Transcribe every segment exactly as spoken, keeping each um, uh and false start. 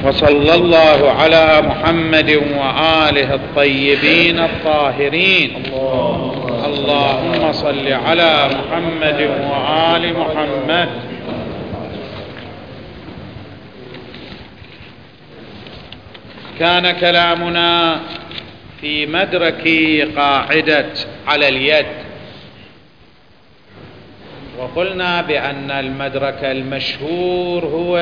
وصلى الله على محمد وآله الطيبين الطاهرين. اللهم صل على محمد وآل محمد. كان كلامنا في مدرك قاعدة على اليد، وقلنا بأن المدرك المشهور هو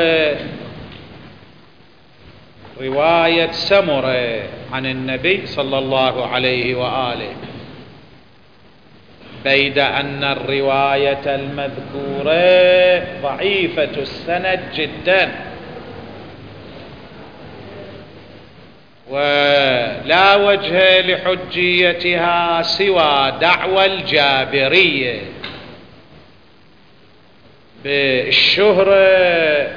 رواية سمرة عن النبي صلى الله عليه وآله، بيد أن الرواية المذكورة ضعيفة السند جدا، ولا وجه لحجيتها سوى دعوى الجابرية بالشهرة،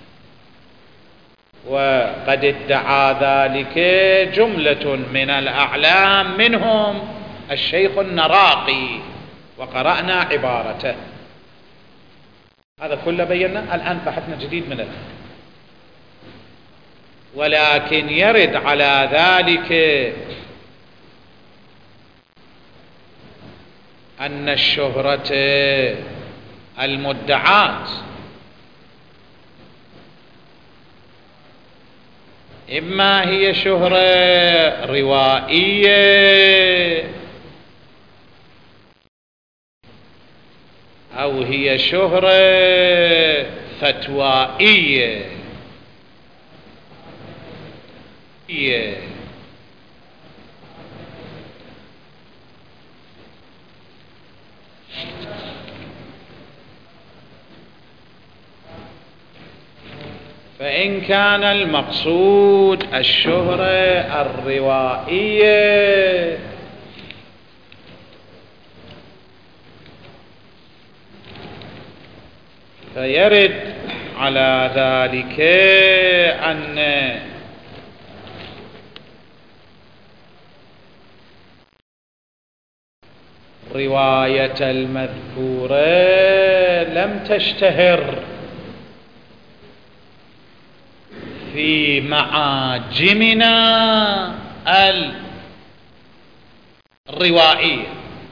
وقد ادعى ذلك جملة من الأعلام منهم الشيخ النراقي، وقرأنا عبارته. هذا كله بينا، الآن بحثنا جديد من الآن. ولكن يرد على ذلك أن الشهرة المدعاة إما هي شهرة روائية أو هي شهرة فتوائية. فإن كان المقصود الشهرة الروائية فيرد على ذلك أن رواية المذكورة لم تشتهر في معاجمنا الروائية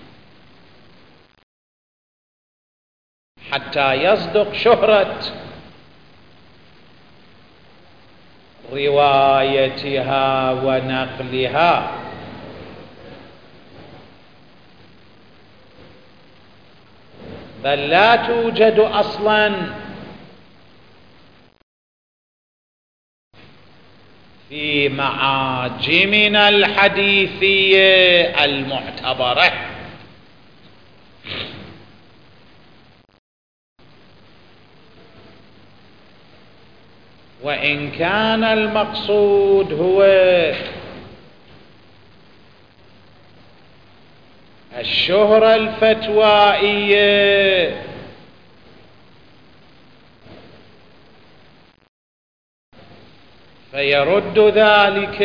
حتى يصدق شهرة روايتها ونقلها. بل لا توجد أصلاً في معاجمنا الحديثية المعتبرة. وإن كان المقصود هو الشهرة الفتوائية فيرد ذلك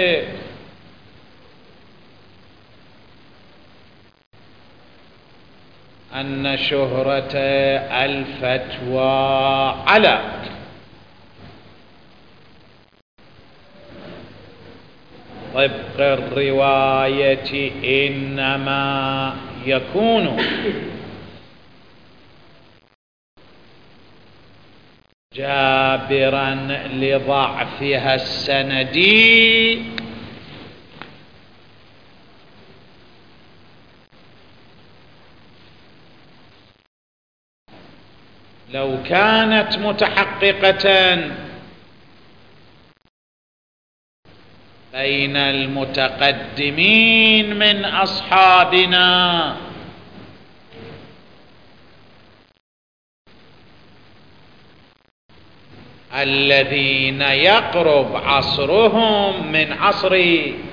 أن شهرة الفتوى على طبق الرواية إنما يكون جابرا لضعفها السندي لو كانت متحققة بين المتقدمين من أصحابنا الذين يقرب عصرهم من عصر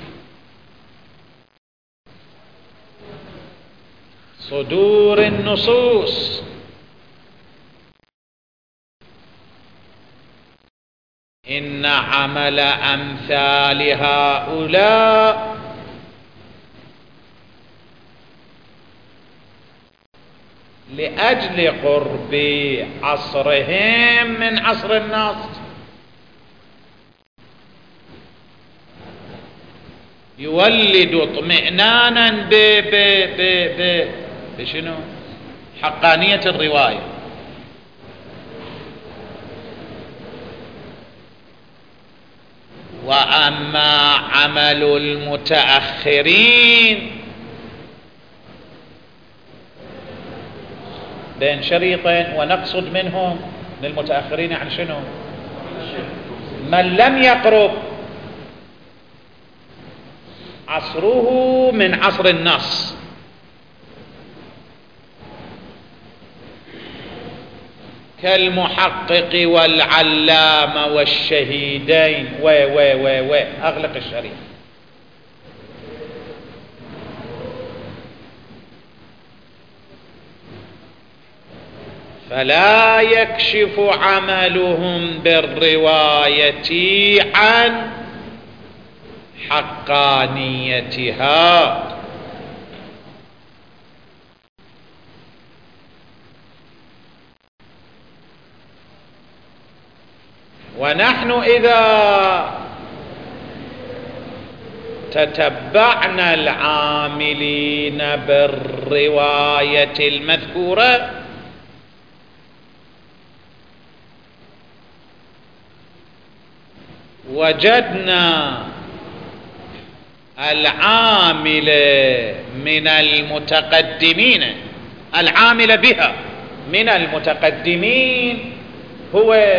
صدور النصوص، إن عمل أمثال هؤلاء لأجل قرب عصرهم من عصر الناس يولد اطمئنانا ب ب ب ب بشنو؟ حقانية الرواية. وأما عمل المتأخرين بين شريطين، ونقصد منهم من المتأخرين عن شنو؟ من لم يقرب عصره من عصر النص، كالمحقق والعلامة والشهيدين و و و و أغلق الشريط. فلا يكشف عملهم بالرواية عن حقانيتها. ونحن إذا تتبعنا العاملين بالرواية المذكورة وجدنا العامل من المتقدمين، العامل بها من المتقدمين هو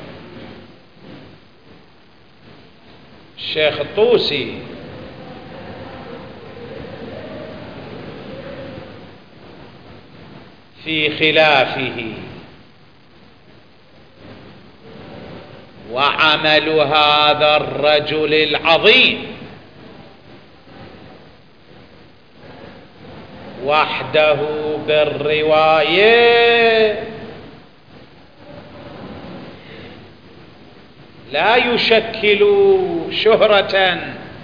الشيخ الطوسي، في خلافه. وعمل هذا الرجل العظيم وحده بالرواية لا يشكل شهرة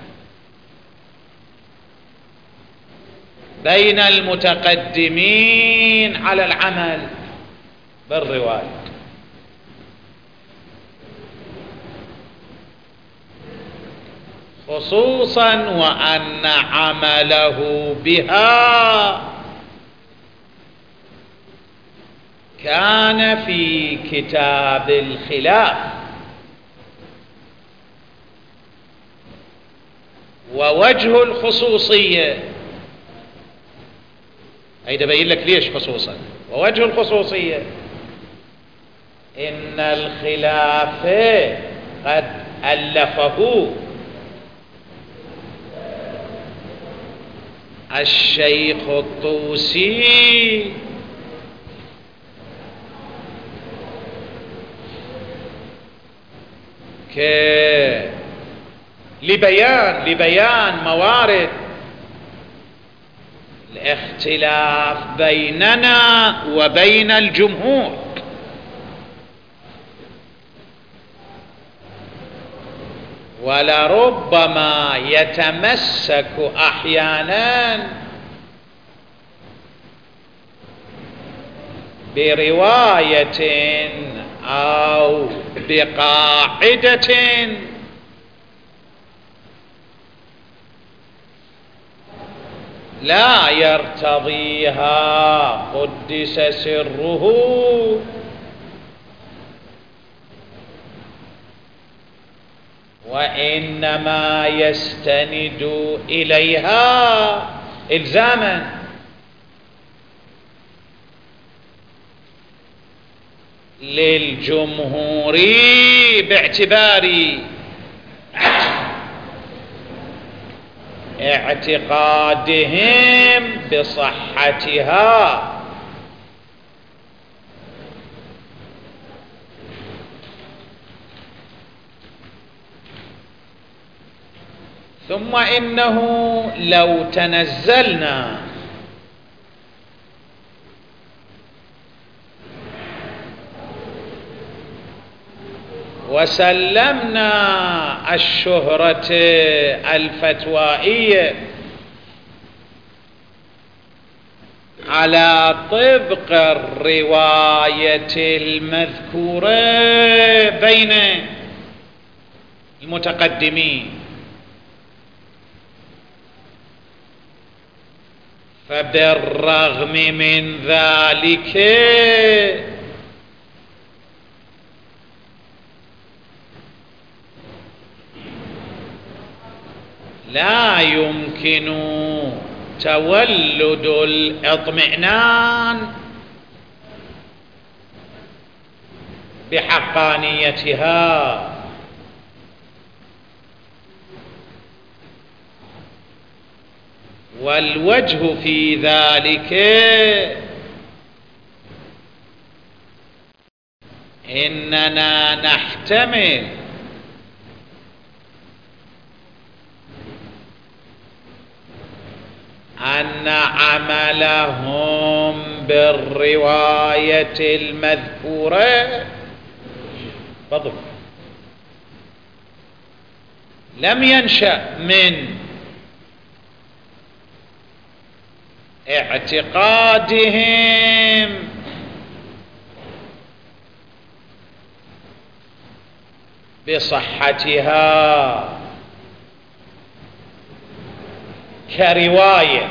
بين المتقدمين على العمل بالرواية. خصوصا وأن عمله بها كان في كتاب الخلاف، ووجه الخصوصية هيدا بين لك ليش خصوصا. ووجه الخصوصية إن الخلاف قد ألفه الشيخ الطوسي ك لبيان لبيان موارد الاختلاف بيننا وبين الجمهور. ولربما يتمسك أحيانا برواية أو بقاعدة لا يرتضيها قدس سره، وإنما يستند إليها إلزاما للجمهور باعتبار اعتقادهم بصحتها. ثم إنه لو تنزلنا وسلمنا الشهرة الفتوائية على طبق الرواية المذكورة بين المتقدمين فبالرغم من ذلك لا يمكن تولد الاطمئنان بحقانيتها، والوجه في ذلك إننا نحتمل أن عملهم بالرواية المذكورة فضل لم ينشأ من اعتقادهم بصحتها كرواية،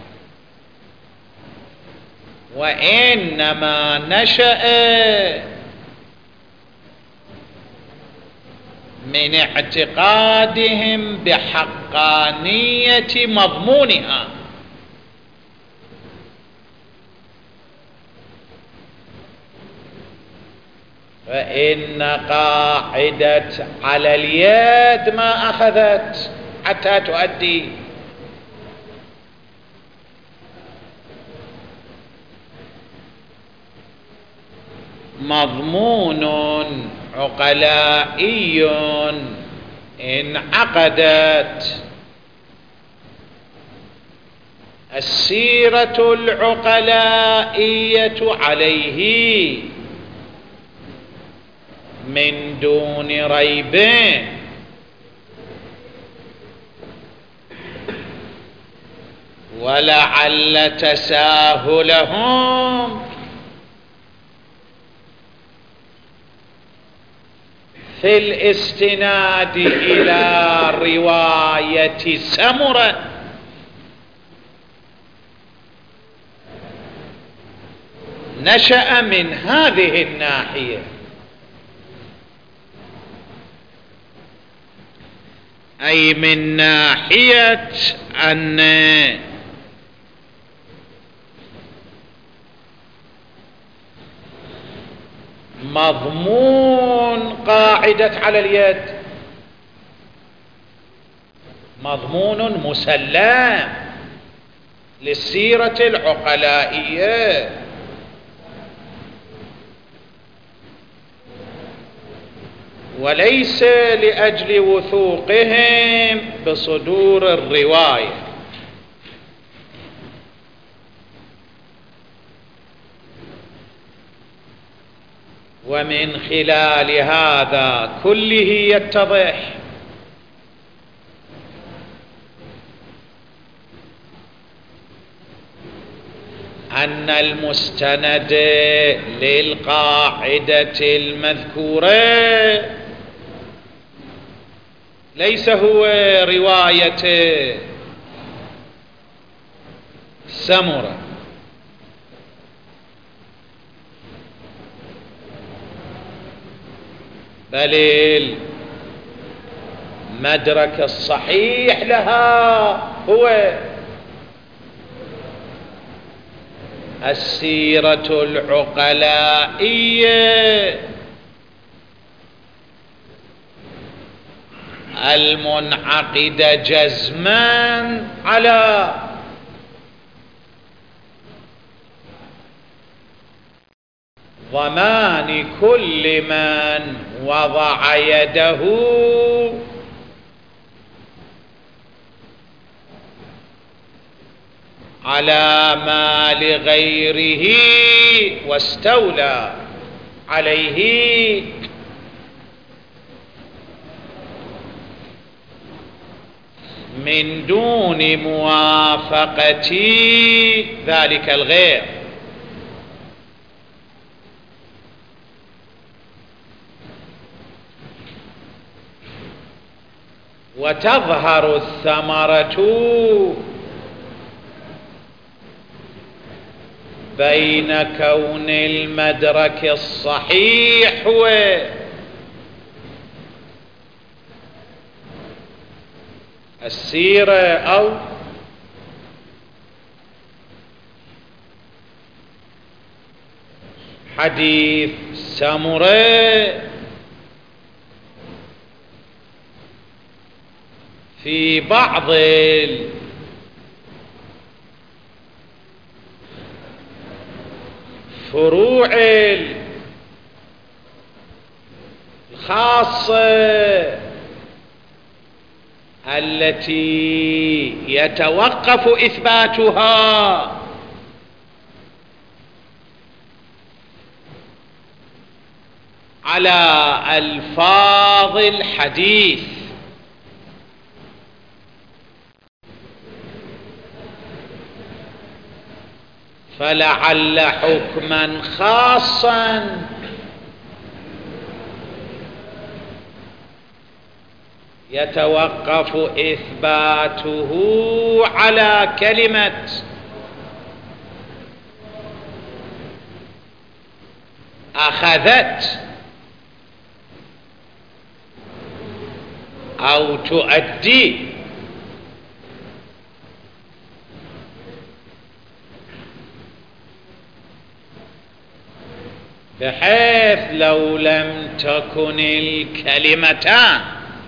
وإنما نشأ من اعتقادهم بحقانية مضمونها. فإن قاعدة على اليد ما أخذت حتى تؤدي، مضمون عقلائي انعقدت السيرة العقلائية عليه من دون ريب، ولعل تساهلهم في الاستناد إلى رواية سمرة نشأ من هذه الناحية، أي من ناحية أن مضمون قاعدة على اليد مضمون مسلم للسيرة العقلائية، وليس لأجل وثوقهم بصدور الرواية. ومن خلال هذا كله يتضح أن المستند للقاعدة المذكورة ليس هو رواية سمرة، بل المدرك الصحيح لها هو السيرة العقلائية المنعقدة جزما على ضمان كل من وضع يده على ما لغيره واستولى عليه من دون موافقة ذلك الغير. وتظهر الثمرة بين كون المدرك الصحيح هو السيرة أو حديث ساموري في بعض الفروع الخاصة التي يتوقف إثباتها على ألفاظ الحديث، فلعل حكما خاصا يتوقف إثباته على كلمة أخذت أو تؤدي، بحيث لو لم تكن الكلمتان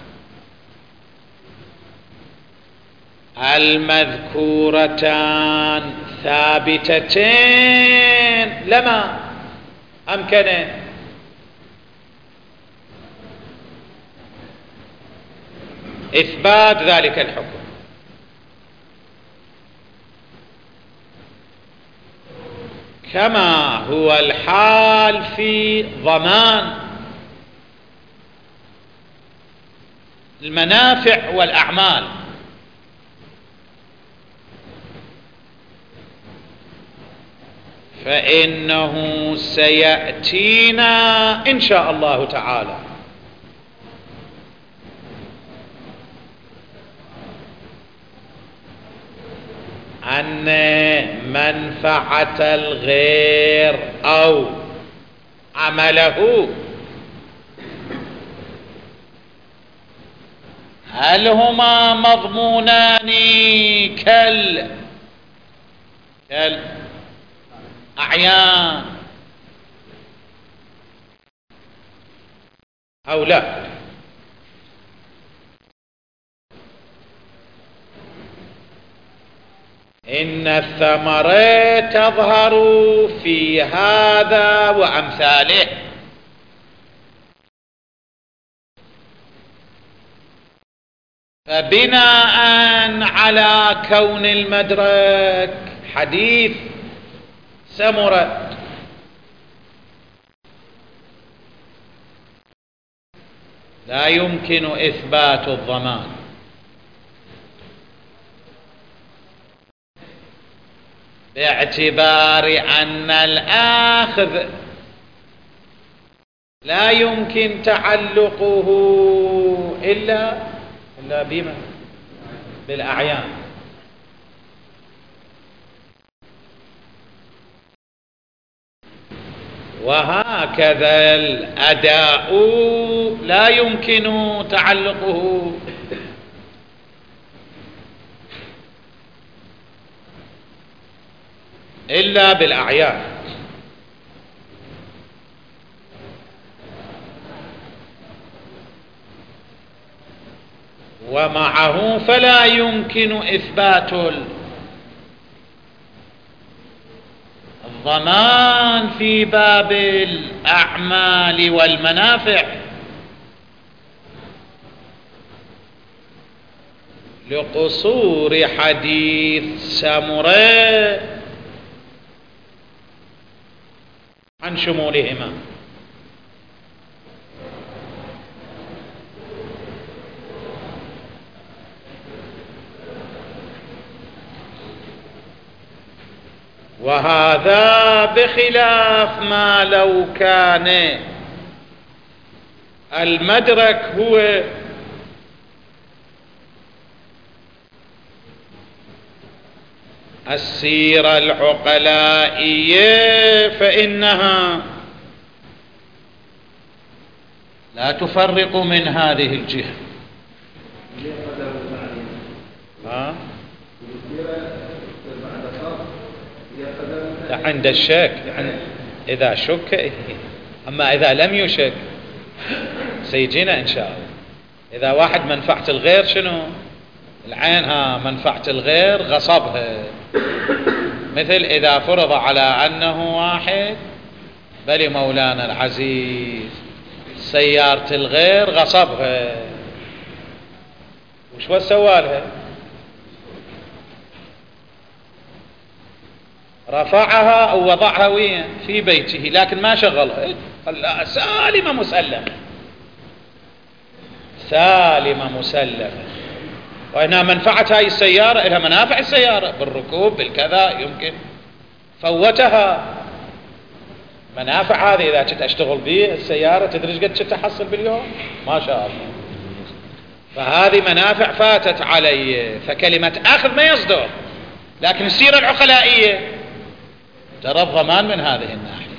المذكورتان ثابتتين لما أمكن إثبات ذلك الحكم. كما هو الحال في ضمان المنافع والأعمال، فإنه سيأتينا إن شاء الله تعالى أن منفعة الغير أو عمله هل هما مضمونان كال كالأعيان أو لا؟ إن الثمرة تظهر في هذا وأمثاله، فبناء على كون المدرك حديث سمرة لا يمكن إثبات الضمان، باعتبار أن الآخذ لا يمكن تعلقه إلا إلا بما بالأعيان. وهكذا الأداء لا يمكن تعلقه إلا بالأعيان. ومعه فلا يمكن إثبات الضمان في باب الأعمال والمنافع لقصور حديث ساموري عن شمولهما. وهذا بخلاف ما لو كان المدرك هو السيرة العقلائية فإنها لا تفرق من هذه الجهة. ها؟ عند الشك، إذا شك، أما إذا لم يشك سيجينا إن شاء الله. إذا واحد منفعة الغير شنو؟ العينها منفعة الغير غصبها، مثل إذا فرض على أنه واحد بل مولانا العزيز سيارة الغير غصبها، وش سوالها؟ رفعها أو وضعها وين؟ في بيته، لكن ما شغلها، خلاها سالمة مسلمة، سالمة مسلمة. وإنها منفعة هاي السيارة، إلها منافع السيارة بالركوب بالكذا، يمكن فوتها منافع هذه. إذا كنت أشتغل به السيارة تدري ايش قد كنت أحصل باليوم؟ ما شاء الله. فهذه منافع فاتت علي، فكلمة أخذ ما يصدر. لكن السيرة العقلائية ترى الضمان من هذه الناحية.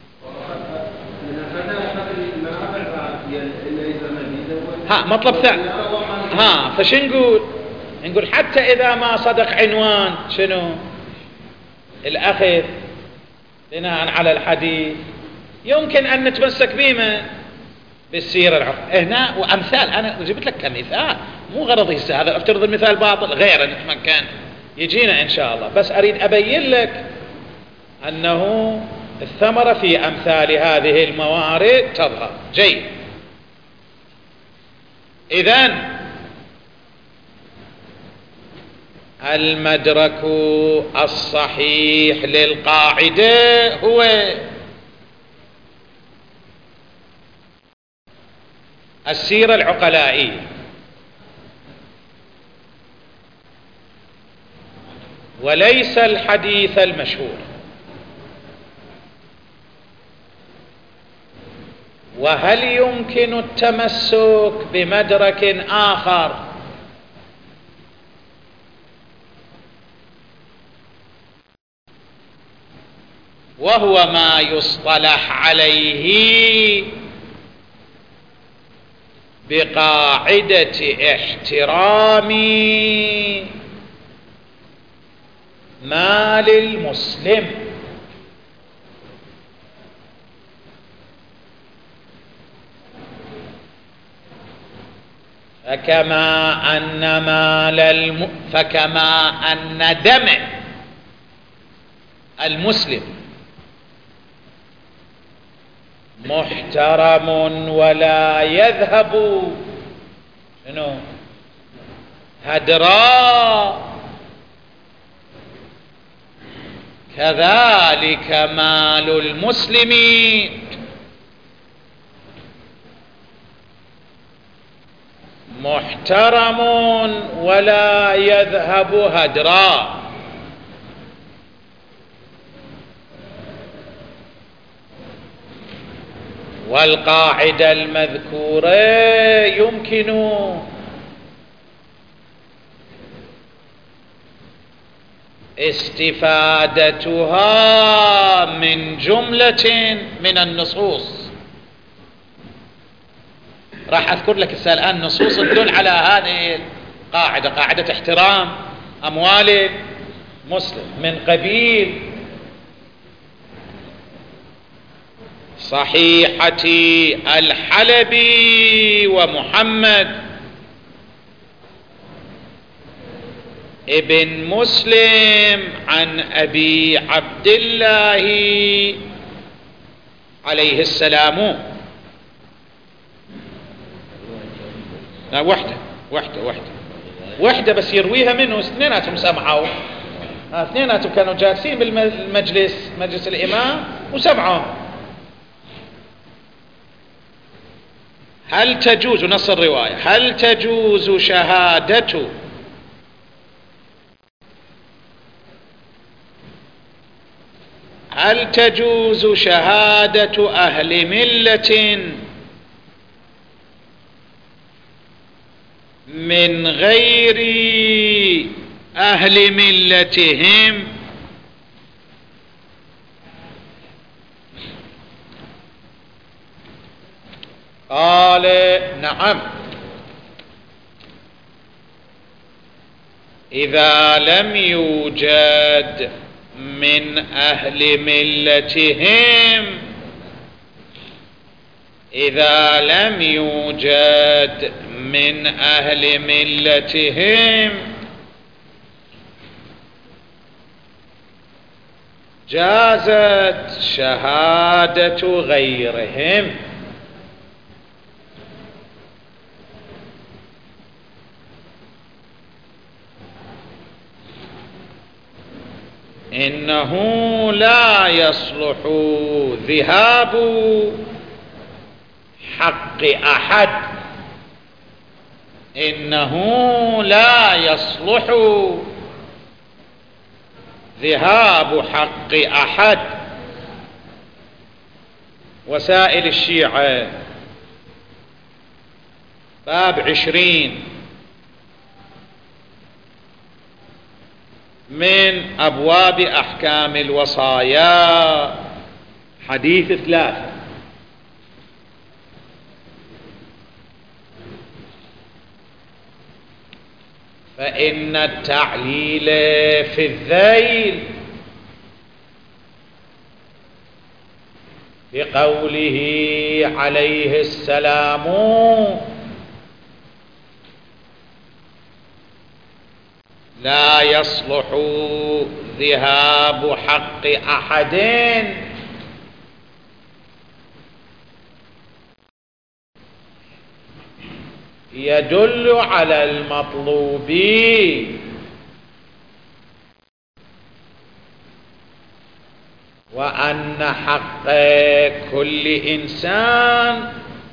ها مطلب ثاني. ها فش نقول؟ نقول حتى إذا ما صدق عنوان شنو الأخذ بناء على الحديث، يمكن أن نتمسك بما بالسيرة العقلائية هنا. وأمثال أنا جبت لك كمثال، مو غرضي هذا افترض المثال باطل غير نتمكن يجينا إن شاء الله، بس أريد أبين لك أنه الثمرة في أمثال هذه الموارد تظهر. جيد. إذن المدرك الصحيح للقاعدة هو السيرة العقلائية، وليس الحديث المشهور. وهل يمكن التمسك بمدرك آخر وهو ما يصطلح عليه بقاعدة احترام مال المسلم؟ فكما أن مال الم... فكما أن دم المسلم محترم ولا يذهب شنو هدراء، كذلك مال المسلمين محترم ولا يذهب هدراء. والقاعدة المذكورة يمكن استفادتها من جملة من النصوص. راح أذكر لك الآن نصوص تدل على هذه القاعدة، قاعدة احترام أموال مسلم، من قبيل صحيحة الحلبي ومحمد ابن مسلم عن أبي عبد الله عليه السلام. لا وحدة وحدة وحدة وحدة بس يرويها منه، اثنيناتهم سمعوا، اثنيناتهم كانوا جالسين بالمجلس مجلس الإمام وسمعوا. هل تجوز نص الرواية هل تجوز شهادة هل تجوز شهادة أهل ملة من غير أهل ملتهم. قال نعم، إذا لم يوجد من أهل ملتهم إذا لم يوجد من أهل ملتهم جازت شهادة غيرهم. إنه لا يصلح ذهاب حق أحد إنه لا يصلح ذهاب حق أحد. وسائل الشيعة باب عشرين من أبواب أحكام الوصايا، حديث ثلاثة. فإن التعليل في الذيل بقوله عليه السلام لا يصلح ذهاب حق أحد يدل على المطلوب، وأن حق كل إنسان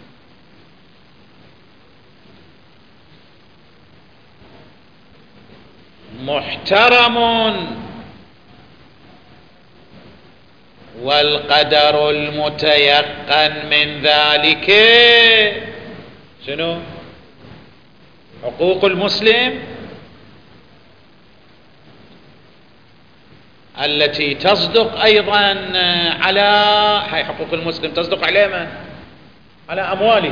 محترم، والقدر المتيقن من ذلك شنو؟ حقوق المسلم التي تصدق أيضا على هاي حقوق المسلم تصدق على من؟ على أمواله.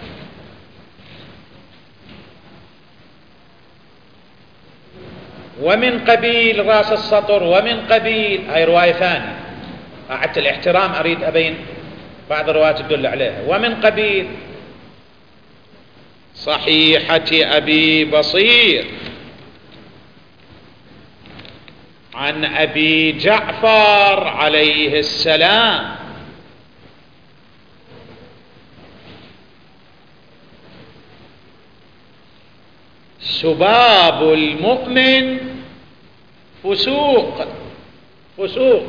ومن قبيل راس السطر ومن قبيل، هاي رواية ثانية، أعدت الاحترام أريد أبين بعض الروايات تدل عليها. ومن قبيل صحيحة أبي بصير عن أبي جعفر عليه السلام سباب المؤمن فسوق فسوق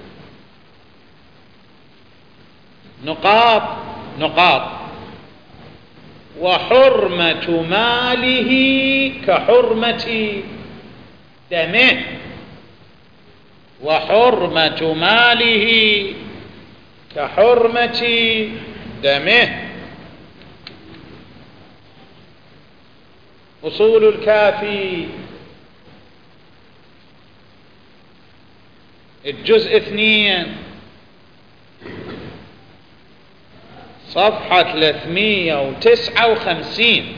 نقاط نقاط وحرمة ماله كحرمة دمه وحرمة ماله كحرمة دمه. أصول الكافي الجزء اثنين صفحة ثلاثمية وتسعة وخمسين،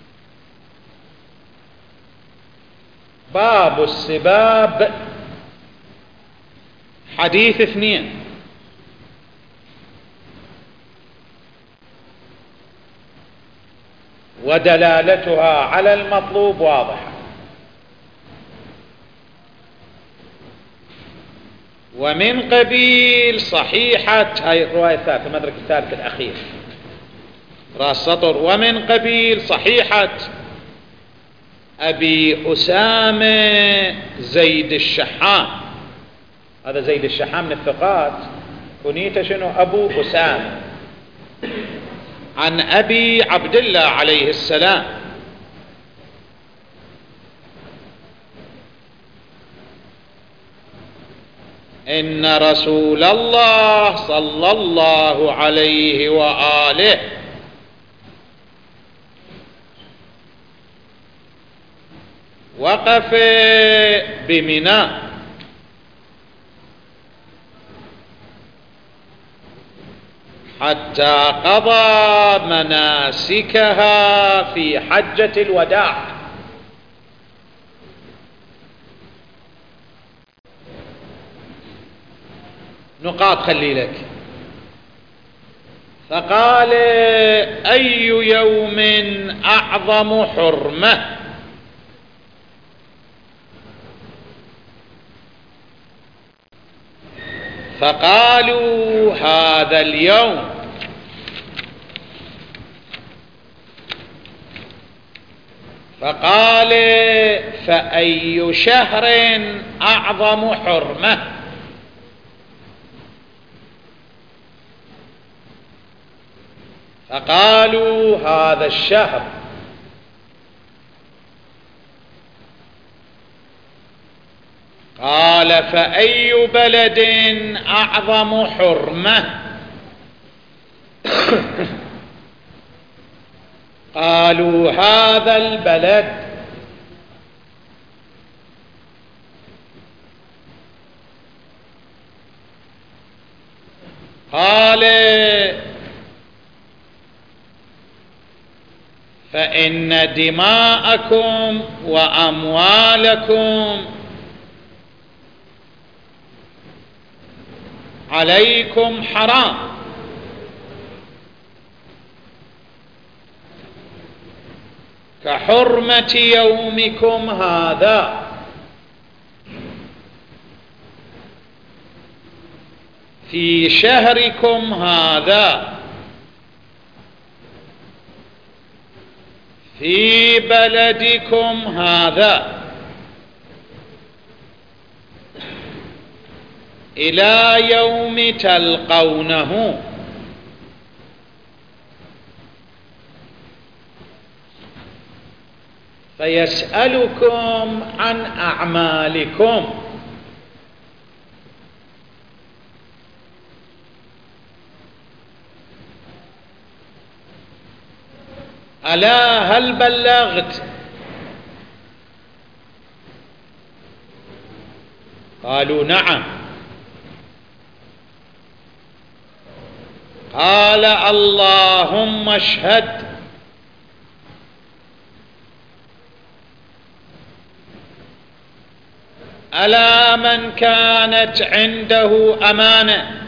باب السباب حديث اثنين. ودلالتها على المطلوب واضحة. ومن قبيل صحيحة، هاي الرواية الثالثة المدرك الثالث الأخير رأس سطر. ومن قبيل صحيحة أبي أسامة زيد الشحام، هذا زيد الشحام من الثقات، كنيته شنو؟ أبو أسامة، عن أبي عبد الله عليه السلام إن رسول الله صلى الله عليه وآله وقف بمنى حتى قضى مناسكها في حجة الوداع. نقاط خلي لك. فقال أي يوم أعظم حرمة؟ فقالوا هذا اليوم. فقال فأي شهر أعظم حرمة؟ فقالوا هذا الشهر. قال فأي بلد أعظم حرمة؟ قالوا هذا البلد. قال فإن دماءكم وأموالكم عليكم حرام كحرمة يومكم هذا في شهركم هذا في بلدكم هذا إلى يوم تلقونه. فيسألكم عن أعمالكم ألا هل بلغت؟ قالوا نعم. قال اللهم اشهد. ألا من كانت عنده أمانة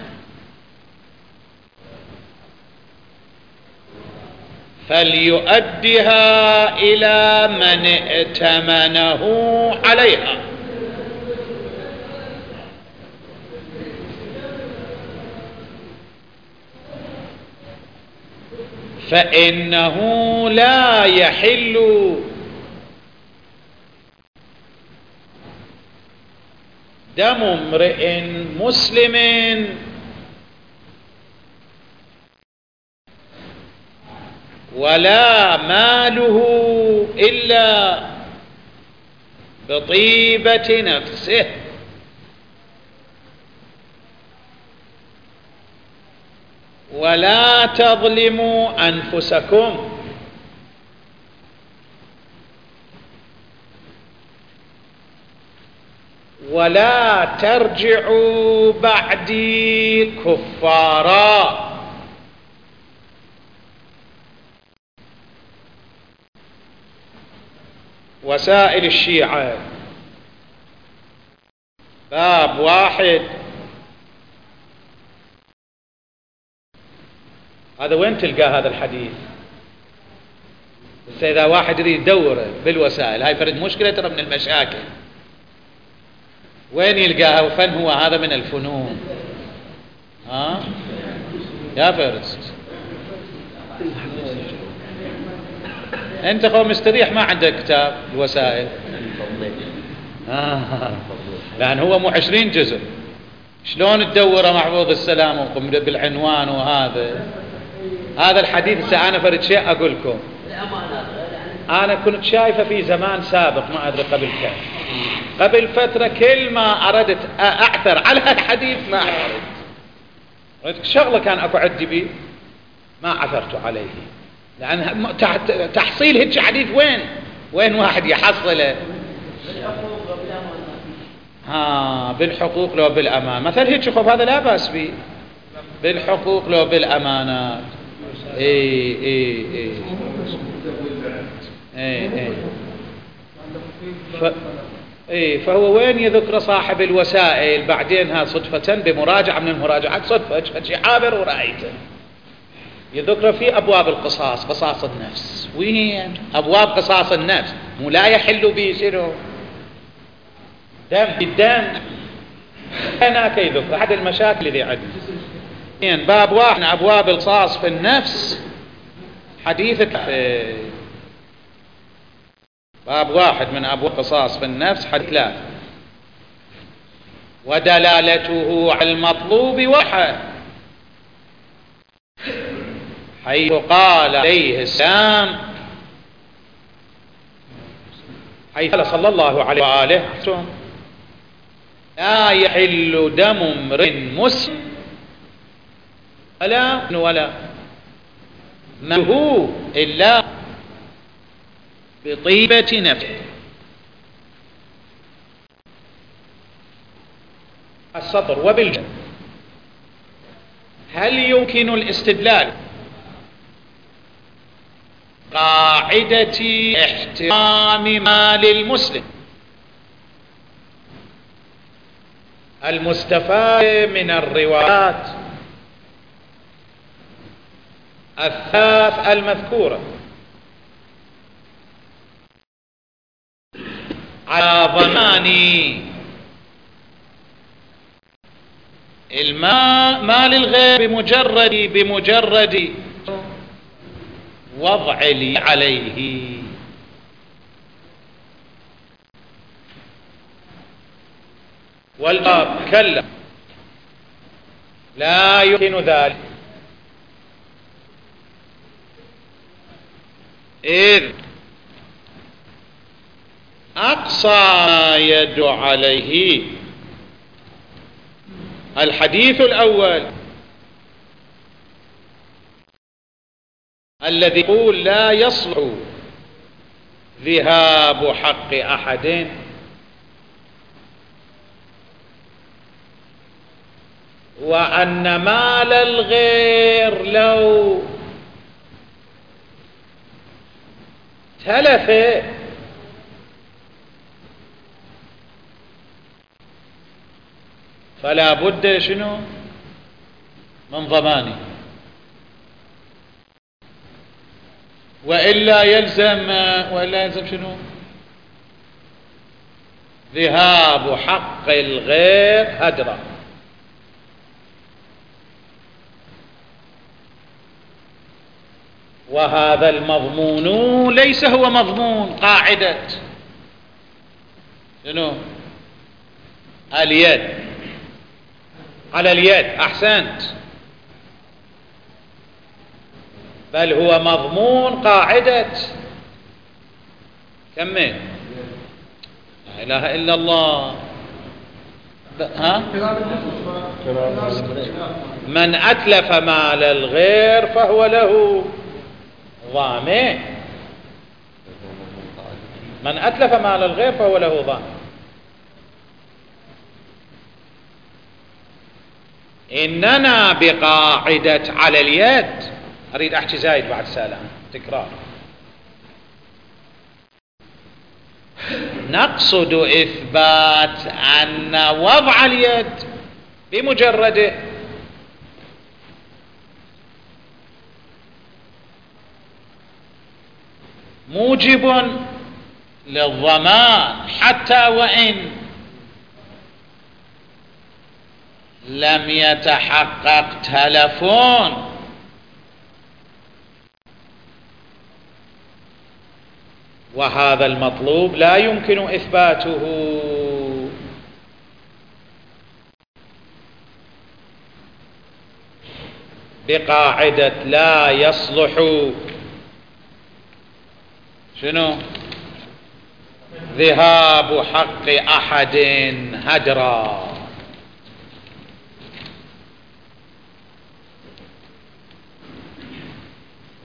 فليؤدها إلى من ائتمنه عليها. فإنه لا يحل دم امرئ مسلم ولا ماله إلا بطيبة نفسه. ولا تظلموا أنفسكم ولا ترجعوا بعدي كفارا. وسائل الشيعة باب واحد. هذا وين تلقى هذا الحديث؟ بس إذا واحد يريد يدور بالوسائل هاي فرد مشكلة ترى من المشاكل. وين يلقاها؟ وفن هو هذا من الفنون. ها يا فرس انت قوم مستريح ما عندك كتاب الوسائل. آه. لأن هو مو عشرين جزء شلون تدوره محفوظ السلام وقم بالعنوان. وهذا هذا الحديث أنا فرد شيء أقول لكم. أنا كنت شايفه في زمان سابق ما أدري قبل كم قبل فترة كل ما أردت أعثر على الحديث ما عثرت. شغلة كان أكو عندي بي ما عثرت عليه. لأن تحصيل هيك حديث وين وين واحد يحصله ها بالحقوق لو بالأمان مثل هيك خب هذا لا بأس به بالحقوق لو بالأمانات. اي اي اي اي اي ف... اي فهو وين يذكر صاحب الوسائل بعدين ها صدفة بمراجعة من المراجعات صدفة شي عابر ورأيته يذكر في أبواب القصاص قصاص النفس. وين أبواب قصاص النفس مو لا يحل به شنو دم بالدم هناك يذكر أحد المشاكل اللي عندنا باب واحد من أبواب القصاص في النفس حديث في باب واحد من أبواب القصاص في النفس حديث ثلاث ودلالته على المطلوب واحد حيث قال عليه السلام حيث قال صلى الله عليه وآله لا يحل دم امرئ مسلم ولا ولا ماله إلا بطيبة نفسه. السطر وبالجد هل يمكن الاستدلال قاعدة احترام مال المسلم المستفاد من الروايات الثلاث المذكورة على ضمان الماء مال الغير بمجرد بمجرد وضع لي عليه والباب كلا لا يمكن ذلك إذ أقصى ما يدعو عليه الحديث الأول الذي يقول لا يصلح ذهاب حق أحد وأن مال الغير لو تلف فلا بد شنو من ضمانه وإلا يلزم وإلا يلزم شنو ذهاب حق الغير هدرا. وهذا المضمون ليس هو مضمون قاعدة شنو اليد على اليد أحسنت بل هو مضمون قاعدة كمل لا إله إلا الله ها من أتلف مال الغير فهو له ضامن من أتلف مال الغير فهو له ضامن. إننا بقاعدة على اليد أريد أحكي زايد بعد سلام تكرار نقصد إثبات أن وضع اليد بمجرده موجب للضمان حتى وإن لم يتحقق تلفون. وهذا المطلوب لا يمكن إثباته بقاعدة لا يصلح شنو ذهاب حق أحد هدرا.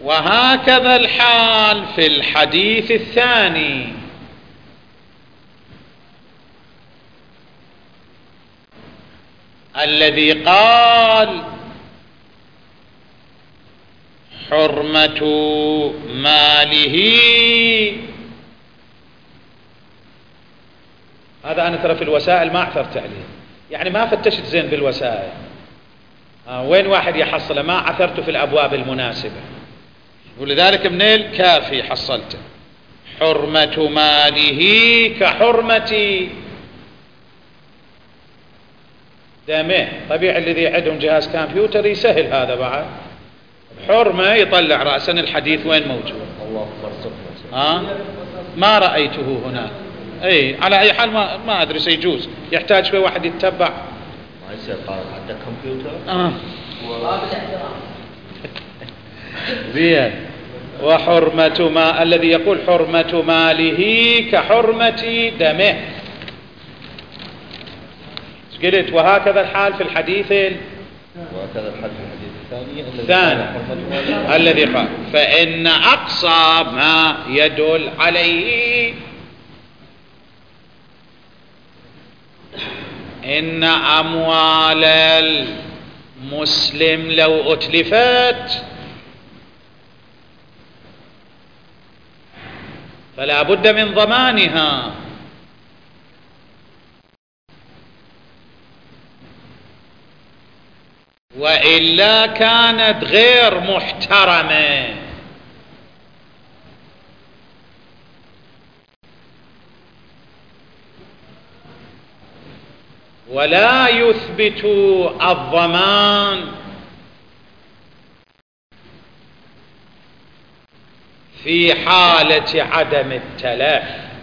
وهكذا الحال في الحديث الثاني الذي قال حرمة ماله. هذا أنا ترى في الوسائل ما عثرت عليه، يعني ما فتشت زين بالوسائل. آه وين واحد يحصله؟ ما عثرت في الأبواب المناسبة، ولذلك من الكافي حصلته. حرمة ماله كحرمة دمه. طبيعي الذي عندهم جهاز كمبيوتر يسهل هذا بعد، حرمة يطلع رأسا الحديث وين موجود. آه؟ ما رأيته هنا. اي على اي حال ما ما ادري سيجوز، يحتاج شوي واحد يتبع. ما يصير حتى كمبيوتر. اه زين. وحرمة ما الذي يقول حرمة ماله كحرمة دمه. قلت وهكذا الحال في الحديث وهكذا الحال في الحديث الثاني الثاني الذي قال فإن أقصى ما يدل عليه إن أموال المسلم لو أتلفت فلا بد من ضمانها، وإلا كانت غير محترمة. ولا يثبت الضمان في حالة عدم التلف.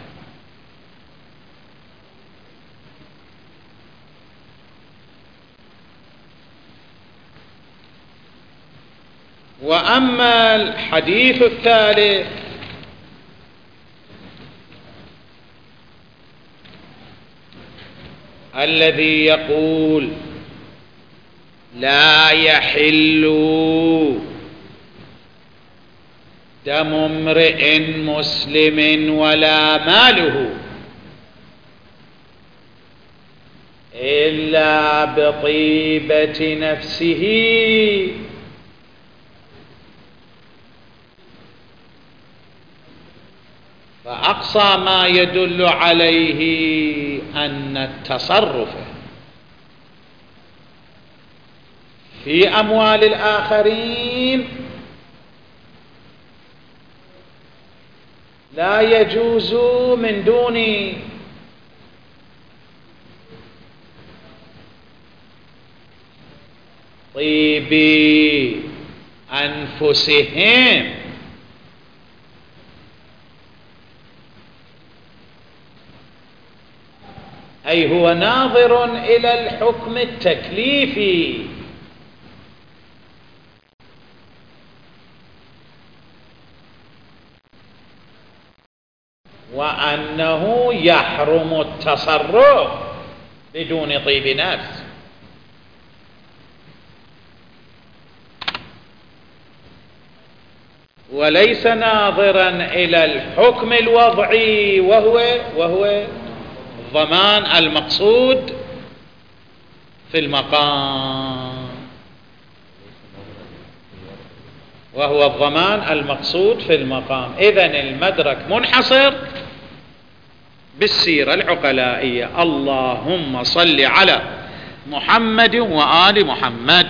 وأما الحديث الثالث الذي يقول لا يحل دم امرئ مسلم ولا ماله إلا بطيبة نفسه فأقصى ما يدل عليه أن التصرف في أموال الآخرين لا يجوز من دون طيب أنفسهم، أي هو ناظر إلى الحكم التكليفي، وأنه يحرم التصرف بدون طيب نفس. وليس ناظرا إلى الحكم الوضعي وهو وهو الضمان المقصود في المقام، وهو الضمان المقصود في المقام. إذن المدرك منحصر بالسيرة العقلائية. اللهم صل على محمد وآل محمد.